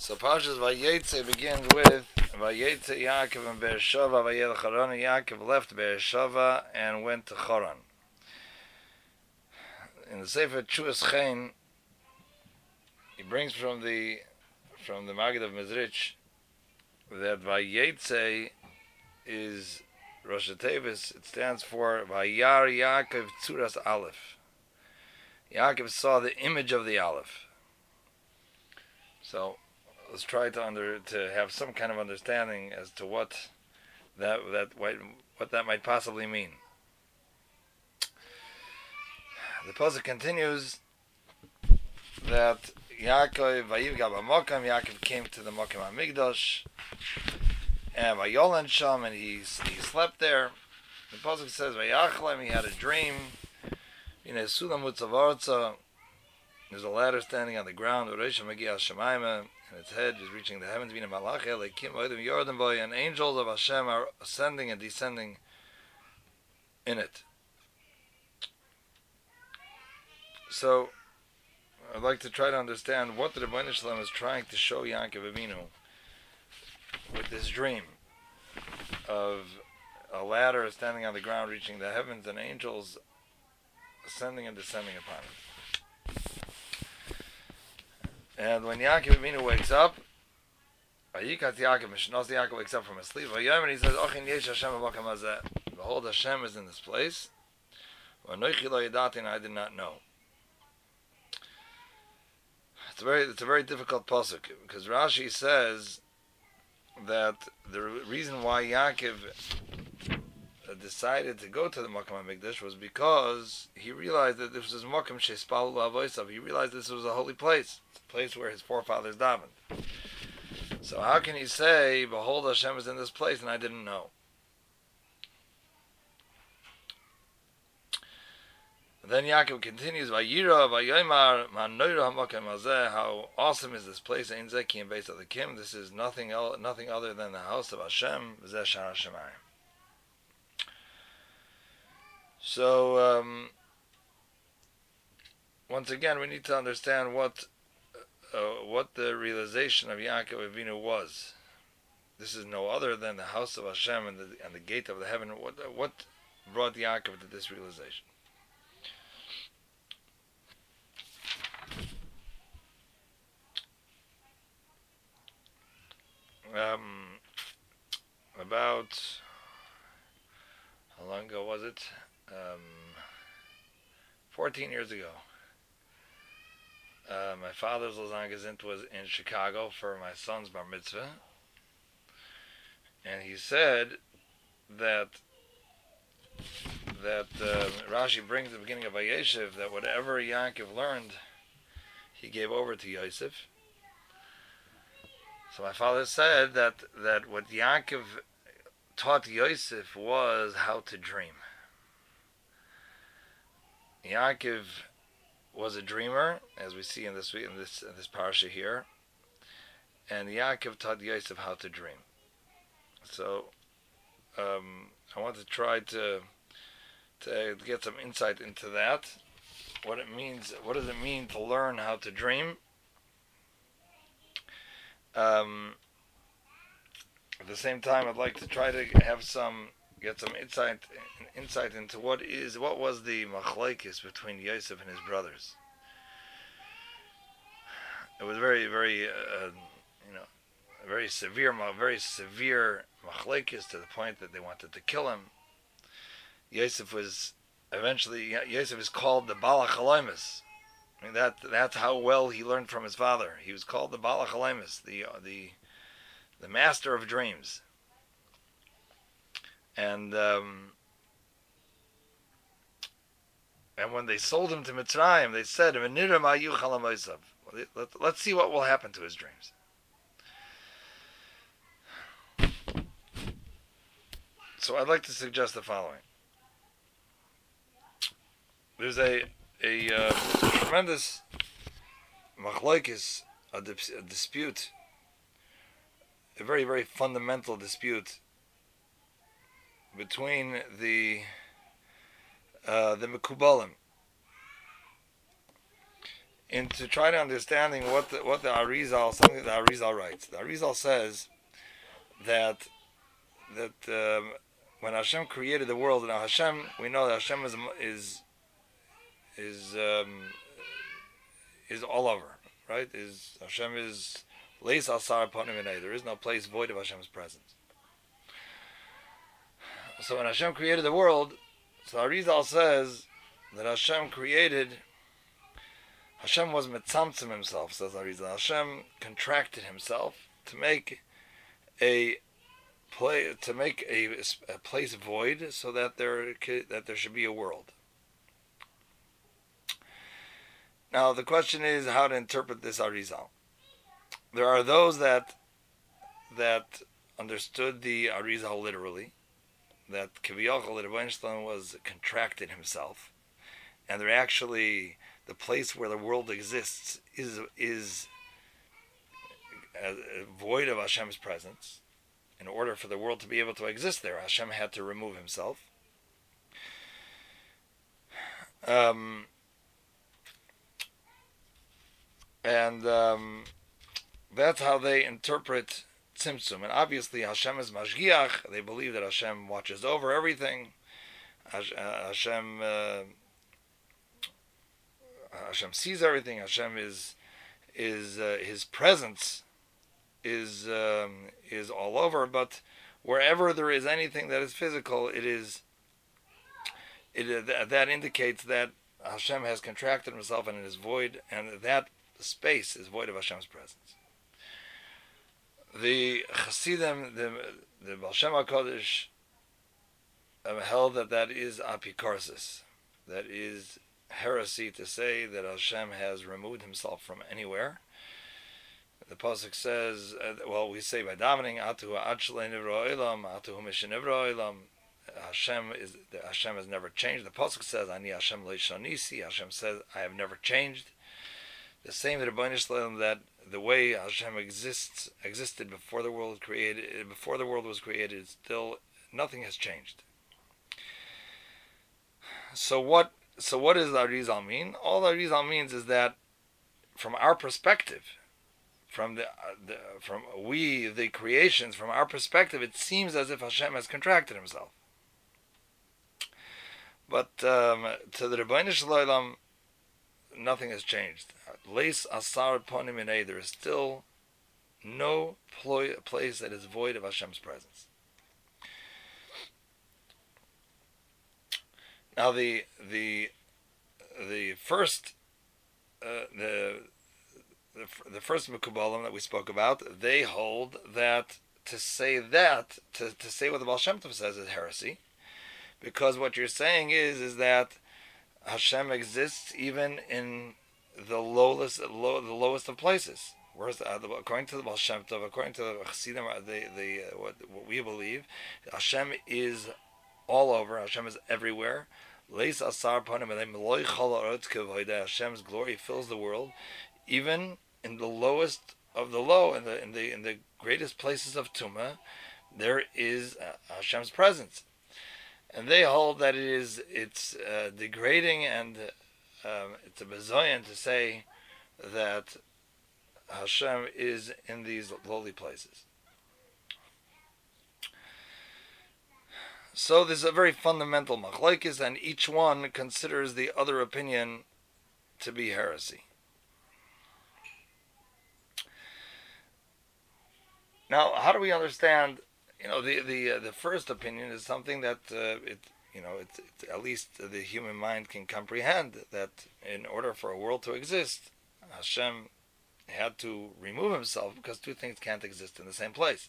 So Parshas Vayetze begins with Vayetze Yaakov and Beersheva. Vayelech Haran. Yaakov left Beersheva and went to Haran. In the Sefer Tzuas Chen, he brings from the Maggid of Mezrich that Vayetze is Rosh Tevis. It stands for Vayar Yaakov Tzuras Aleph. Yaakov saw the image of the Aleph. So let's try to have some kind of understanding as to what that might possibly mean. The pasuk continues that Yaakov came to the Mokem HaMikdash and Vayolan Sham, and he slept there. The pasuk says Vayachlem, he had a dream. There's a ladder standing on the ground, and its head is reaching the heavens. And angels of Hashem are ascending and descending in it. So, I'd like to try to understand what the Rebbeinu Shalom is trying to show Yaakov Avinu with this dream of a ladder standing on the ground, reaching the heavens, and angels ascending and descending upon it. And when Yaakov Avinu wakes up, Yaakov wakes up from his sleep, and he says, behold, Hashem is in this place, and I did not know. It's a very difficult pasuk, because Rashi says that the reason why Yaakov decided to go to the Mokem HaMikdash was because he realized that this was Mokem Shespalu Avosav. He realized this was a holy place. It's a place where his forefathers davened. So how can he say, behold, Hashem is in this place, and I didn't know? And then Yaakov continues, Vayira, Vayoymar, Manoira HaMokem Hazeh, how awesome is this place, Ein Zeki and Beis Elikim. This is nothing other than the house of Hashem, V'zeh Shar HaShemayim. So, once again, we need to understand what the realization of Yaakov Avinu was. This is no other than the house of Hashem and the gate of the heaven. What brought Yaakov to this realization? About how long ago was it? 14 years ago. My father's Lazangazint was in Chicago for my son's bar mitzvah, and he said that Rashi brings at the beginning of Vayeshev that whatever Yaakov learned, he gave over to Yosef. So my father said that what Yaakov taught Yosef was how to dream. Yaakov was a dreamer, as we see in this parsha here, and Yaakov taught Yosef how to dream. So I want to try to get some insight into that. What it means. What does it mean to learn how to dream? At the same time, I'd like to try to get some insight into what was the machlokes between Yosef and his brothers. It was very severe machlokes, to the point that they wanted to kill him. Yosef is called the Balach Halomis. I mean, that's how well he learned from his father. He was called the Balach Halomis, the master of dreams. And when they sold him to Mitzrayim, they said, let's see what will happen to his dreams. So I'd like to suggest the following. There's a tremendous machlokes, a dispute, a very, very fundamental dispute between the Mekubalim. into try to understanding what the Arizal, something that the Arizal writes. The Arizal says that when Hashem created the world, now Hashem, we know that Hashem is um, is all over, right? Is Hashem is leis asar panim v'nei. There is no place void of Hashem's presence. So when Hashem created the world, so Arizal says that Hashem was metzamtzim himself, says Arizal. Hashem contracted himself to make a place void, so that there should be a world. Now the question is how to interpret this Arizal. There are those that understood the Arizal literally, that Kiviyachol Rebbeinu Shalom was contracted himself, and they're actually the place where the world exists is void of Hashem's presence. In order for the world to be able to exist there, Hashem had to remove himself. That's how they interpret Tzimtzum. And obviously Hashem is Mashgiach. They believe that Hashem watches over everything. Hashem sees everything. Hashem is his presence is all over. But wherever there is anything that is physical, that indicates that Hashem has contracted himself and it is void, and that space is void of Hashem's presence. The Chassidim, the Baal Shem HaKadosh, held that is apikorsis. That is heresy to say that Hashem has removed himself from anywhere. The pasuk says, we say by davening, Atu ha'achlei nivra olam, Atu ha'mishin nivra olam. Hashem has never changed. The pasuk says, Ani Hashem leishonisi. Hashem says, I have never changed. The same that Rebbeinu Shalom, that the way Hashem existed before the world was created, still nothing has changed. So what does the Arizal mean? All the Arizal means is that from our perspective, from the creations, from our perspective, it seems as if Hashem has contracted himself. But to the Rebbeinu Shalom, nothing has changed. Leis asar ponim inei. There is still no place that is void of Hashem's presence. Now the first the first Mekubalim that we spoke about, they hold that to say what the Baal Shem Tov says is heresy, because what you're saying is that Hashem exists even in the lowest of places. Whereas according to the Baal Shem Tov, according to the Chassidim, what we believe, Hashem is all over. Hashem is everywhere. Hashem's glory fills the world, even in the lowest of the low, in the greatest places of Tumah, there is Hashem's presence. And they hold that it's degrading and it's a bezoyan to say that Hashem is in these lowly places. So this is a very fundamental machlokes, and each one considers the other opinion to be heresy. Now, how do we understand? The first opinion is something that it's at least the human mind can comprehend, that in order for a world to exist, Hashem had to remove himself because two things can't exist in the same place.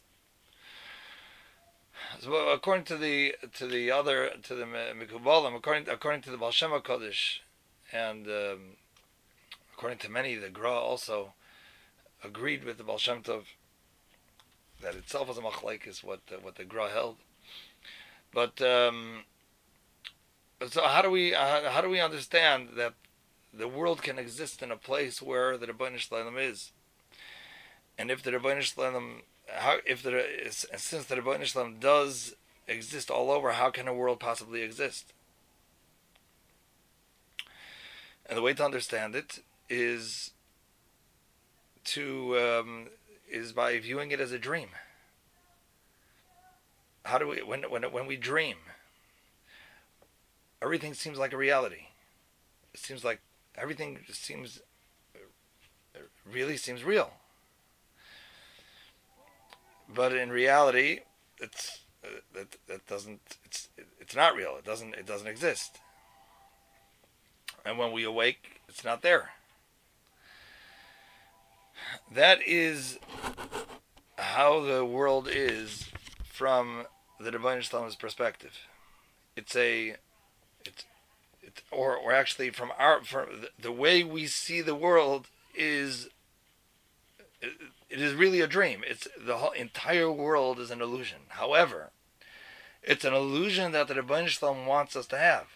So according to the Mekubalim, according to the Baal Shem HaKadosh, and according to many, the Gra also agreed with the Baal Shem Tov that itself was a machlokes, what the Gra held. But so how do we understand that the world can exist in a place where the Rebbeinu Shalom is? And if the Rebbeinu Shalom, since the Rebbeinu Shalom does exist all over, how can a world possibly exist? And the way to understand it is is by viewing it as a dream. How do we when we dream, everything seems like a reality. It seems like everything seems real. But in reality, that doesn't it's not real. It doesn't exist. And when we awake, it's not there. That is how the world is from the Rebbeinu Shalom's perspective. It's or actually from the way we see the world is it is really a dream. It's the whole entire world is an illusion. However, it's an illusion that the Rebbeinu Shalom wants us to have.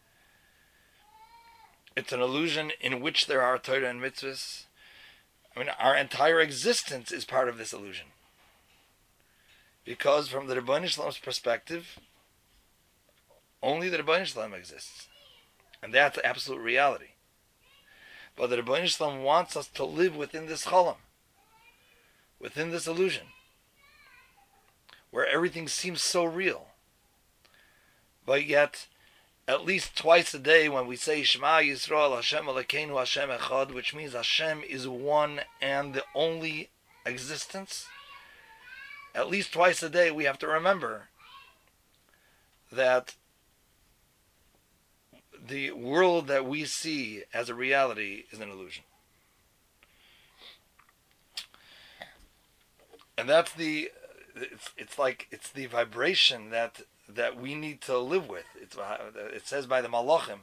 It's an illusion in which there are Torah and mitzvahs. I mean, our entire existence is part of this illusion. Because from the Rebbeinu Shalom's perspective, only the Rebbeinu Shalom exists. And that's the absolute reality. But the Rebbeinu Shalom wants us to live within this cholam, within this illusion, where everything seems so real. But yet, at least twice a day when we say Shema Yisrael Hashem Elokeinu Hashem Echad, which means Hashem is one and the only existence, at least twice a day we have to remember that the world that we see as a reality is an illusion. And that's it's the vibration that we need to live with. It says by the Malachim,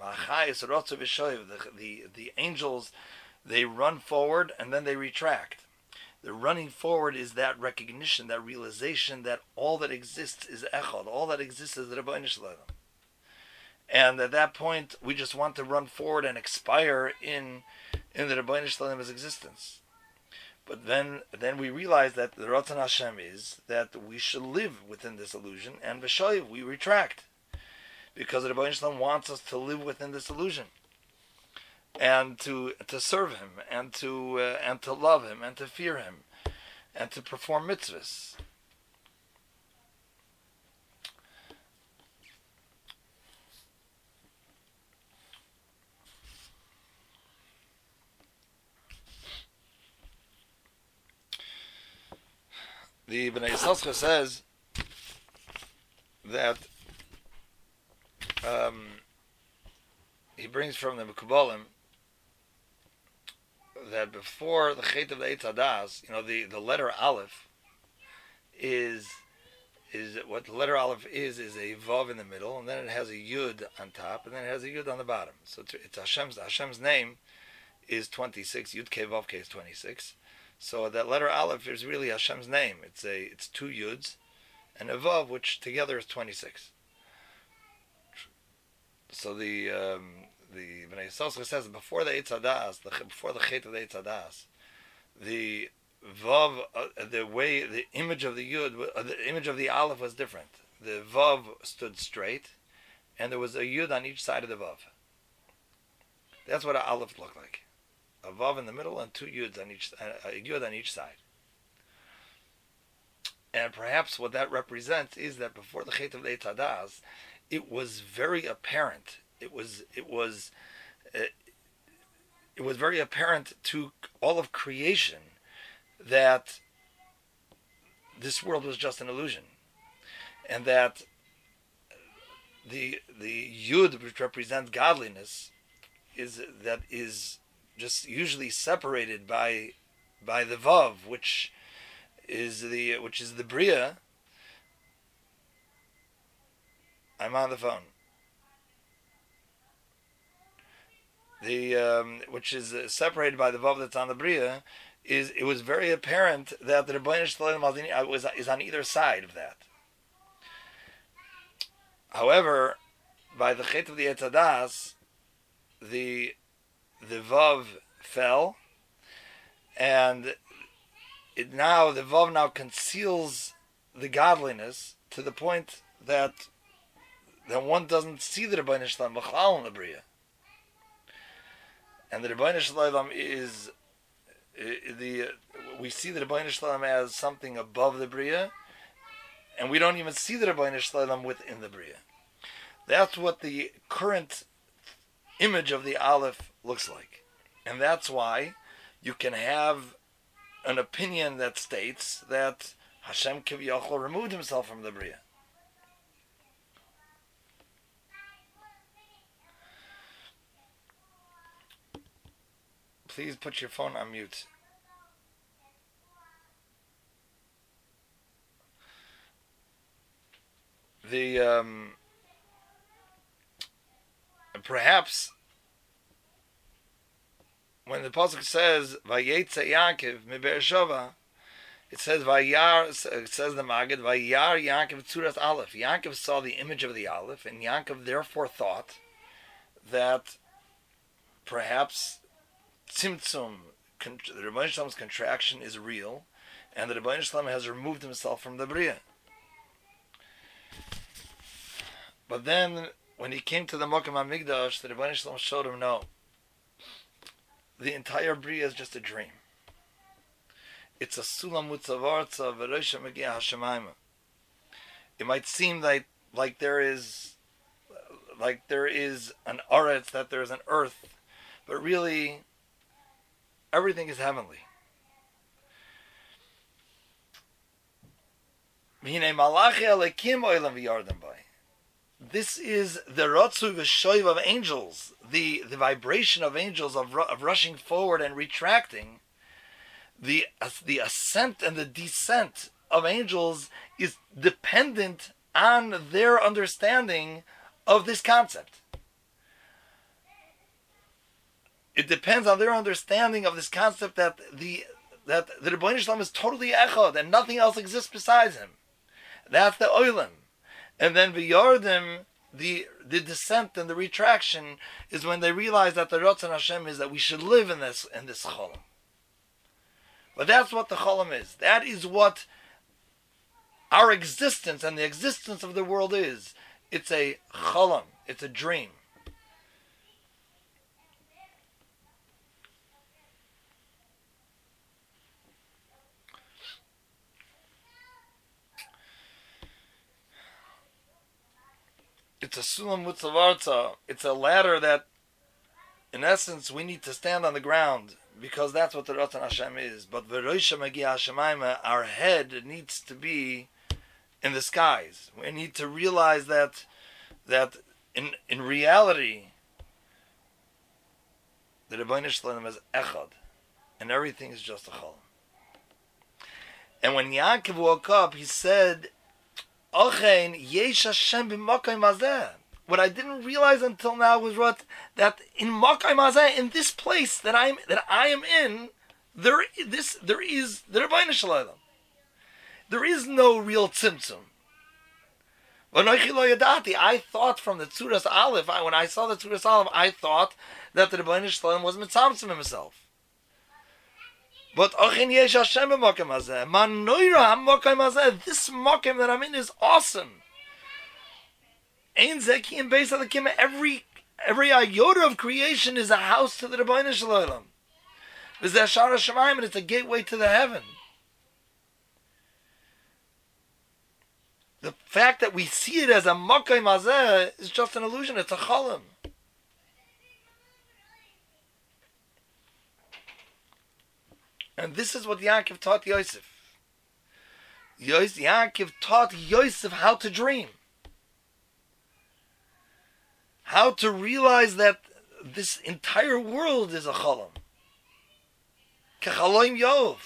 the angels, they run forward and then they retract. The running forward is that recognition, that realization that all that exists is Echad, all that exists is the Rebbeinu Shalom. And at that point, we just want to run forward and expire in the Rebbeinu Shalom's existence. But then we realize that the Ratzon Hashem is that we should live within this illusion, and v'shoiv, we retract. Because the Rebbeinu Shalom wants us to live within this illusion. And to serve Him, and to love Him, and to fear Him, and to perform mitzvahs. The Bnei Yissaschar says that he brings from the Mekubalim that before the Chet of the Eitz Hadas, the letter Aleph is what the letter Aleph is a Vav in the middle, and then it has a Yud on top, and then it has a Yud on the bottom. So it's Hashem's name is 26. Yud Kei Vav Kei is 26. So that letter Aleph is really Hashem's name. It's two Yuds and a Vav, which together is 26. So the Bnei Yissaschar says before the Eitz Hadas, before the Chet of the Eitz Hadas, the Vav, the image of the Yud, the image of the Aleph was different. The Vav stood straight, and there was a Yud on each side of the Vav. That's what an Aleph looked like. A Vav in the middle and two Yuds on a Yud on each side. And perhaps what that represents is that before the Chet of the Eitz Hadas, it was very apparent. It was very apparent to all of creation that this world was just an illusion, and that the Yud, which represents godliness, is just usually separated by the Vav, which is the Bria. I'm on the phone. Which is separated by the Vav that's on the Bria, it was very apparent that the Rebbeinu Shalom is on either side of that. However, by the Chet of the Eitz Hadas, the Vav fell, and the Vav now conceals the godliness to the point that one doesn't see the Rebbeinu Shalom B'chlal in the Bria. And the Rebbeinu Shalom is we see the Rebbeinu Shalom as something above the Bria, and we don't even see the Rebbeinu Shalom within the Bria. That's what the current image of the Aleph looks like. And that's why you can have an opinion that states that Hashem Kiviyachol removed himself from the Bria. Please put your phone on mute. Perhaps when the pasuk says Vayetze Yaakov miBe'er Sheva, it says Vayar. It says the Maggid Vayar Yaakov Tzuras Aleph. Yaakov saw the image of the Aleph, and Yaakov therefore thought that perhaps Tzimtzum, the Rebbeinu Shalom's contraction, is real, and the Rebbeinu Shalom has removed himself from the Bria. But then, when he came to the Mokem HaMikdash, the Rebbeinu Shalom showed him, no, the entire Bria is just a dream. It's a Sulam Mutzavartza V'Roisha Megia HaShemayma. It might seem like there is an Aretz, that there is an earth, but really, everything is heavenly. This is the Ratzu V'Shoiv of angels, the vibration of angels of rushing forward and retracting. The ascent and the descent of angels is dependent on their understanding of this concept. It depends on their understanding of this concept that the Rebbeinu Shalom is totally echad and nothing else exists besides him. That's the oilam. And then v'yardim, the descent and the retraction is when they realize that the Ratzon Hashem is that we should live in this cholam. But that's what the cholam is. That is what our existence and the existence of the world is. It's a cholam. It's a dream. It's a sulam mutzavarta. It's a ladder that, in essence, we need to stand on the ground, because that's what the Ratzon Hashem is. But v'roisha megia hashemayma, our head needs to be in the skies. We need to realize that in reality, the Rebbeinu Shalom is echad, and everything is just a cholam. And when Yaakov woke up, he said, Ochein yesh Hashem b'makayim hazeh. What I didn't realize until now was that in makayim hazeh, in this place that I am in, there is the Rebbeinu Shalom. There is no real tzimtzum. I thought from the Tzuras Aleph, when I saw the Tzuras Aleph, I thought that the Rebbeinu Shalom was mitzamtzum himself. But Ochin Yesh Hashem b'makayim hazeh. Man noira ha'makayim hazeh. This makayim that I'm in is awesome. Ein zeki and beis halakim. Every iota of creation is a house to the Rebbeinu Shalom. V'zeh shara shamayim, and it's a gateway to the heaven. The fact that we see it as a makayim hazeh is just an illusion. It's a cholam. And this is what Yaakov taught Yosef. Yaakov taught Yosef how to dream. How to realize that this entire world is a cholam. Kechaloim Yov.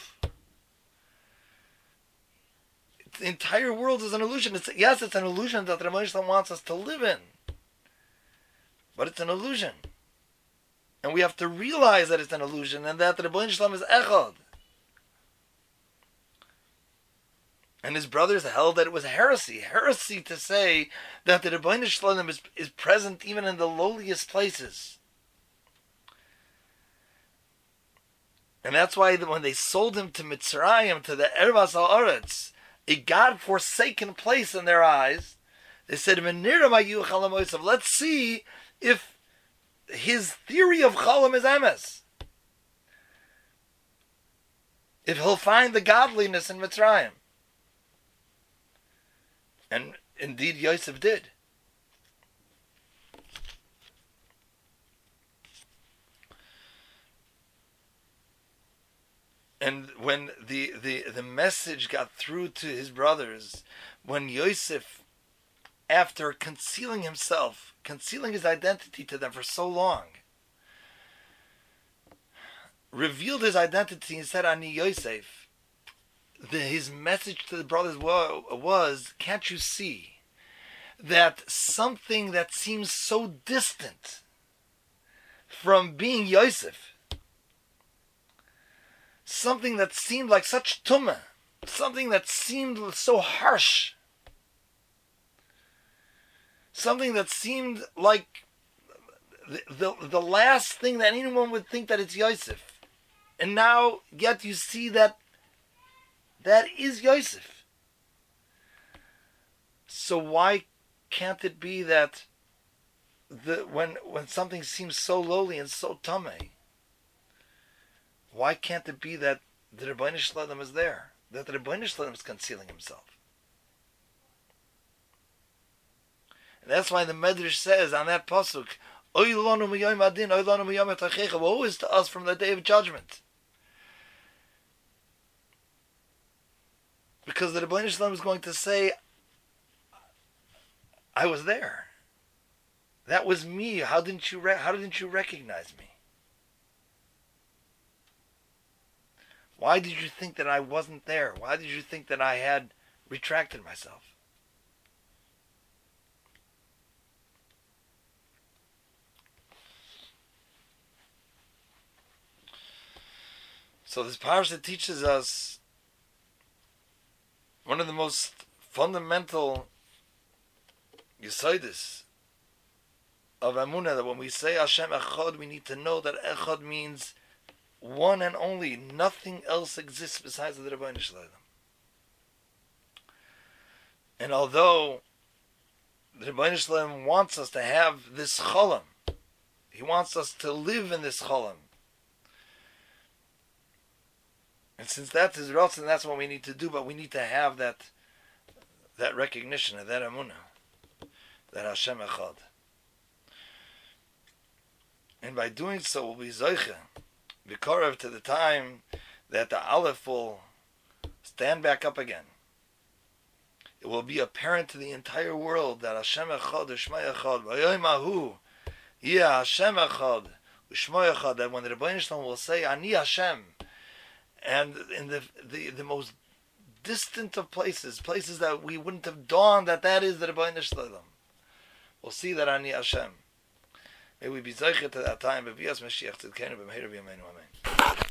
The entire world is an illusion. It's an illusion that the Rebbeinu Shalom wants us to live in. But it's an illusion. And we have to realize that it's an illusion, and that the Rebbeinu Shalom is echad. And his brothers held that it was heresy to say that the Rebbeinu Shalom is present even in the lowliest places. And that's why when they sold him to Mitzrayim, to the Ervas HaOretz, a God-forsaken place in their eyes, they said, let's see if his theory of Cholam is emes. If he'll find the godliness in Mitzrayim. And indeed Yosef did. And when the message got through to his brothers, when Yosef, after concealing himself, concealing his identity to them for so long, revealed his identity and said, Ani Yosef, his message to the brothers was, can't you see that something that seems so distant from being Yosef, something that seemed like such tumah, something that seemed so harsh, something that seemed like the last thing that anyone would think that it's Yosef. And now, yet you see that is Yosef. So why can't it be that when something seems so lowly and so tamei, why can't it be that the Rebbeinu Shalom is there? That the Rebbeinu Shalom is concealing himself? And that's why the Medrash says on that pasuk, Oy lanu miyom adin, oy lanu miyom etachecha, woe is to us from the day of judgment. Because the Rebbeinu Shalom is going to say, I was there. That was me. How didn't you recognize me? Why did you think that I wasn't there? Why did you think that I had retracted myself? So this parasha teaches us one of the most fundamental yesodis of Amunah, that when we say Hashem Echad, we need to know that Echad means one and only. Nothing else exists besides the Rebbeinu Shalom. And although the Rebbeinu Shalom wants us to have this Cholam, he wants us to live in this Cholam. And since that's his Ratzon, that's what we need to do, but we need to have that recognition of that Amunah, that Hashem Echad. And by doing so, we'll be Zoiche, B'korav, to the time that the Aleph will stand back up again. It will be apparent to the entire world that Hashem Echad, U'Shmo Echad, V'yoyim Ahu, Yeh Hashem Echad, U'Shmo Echad, that when the Rebbeinu Shalom will say, Ani Hashem, and in the most distant of places that we wouldn't have dawned that is the Rebbeinu Shalom, we'll see that Ani Hashem. May we be zeicher to that time. B'vias Mashiach Tzidkenu b'meiru b'yameinu. Amen.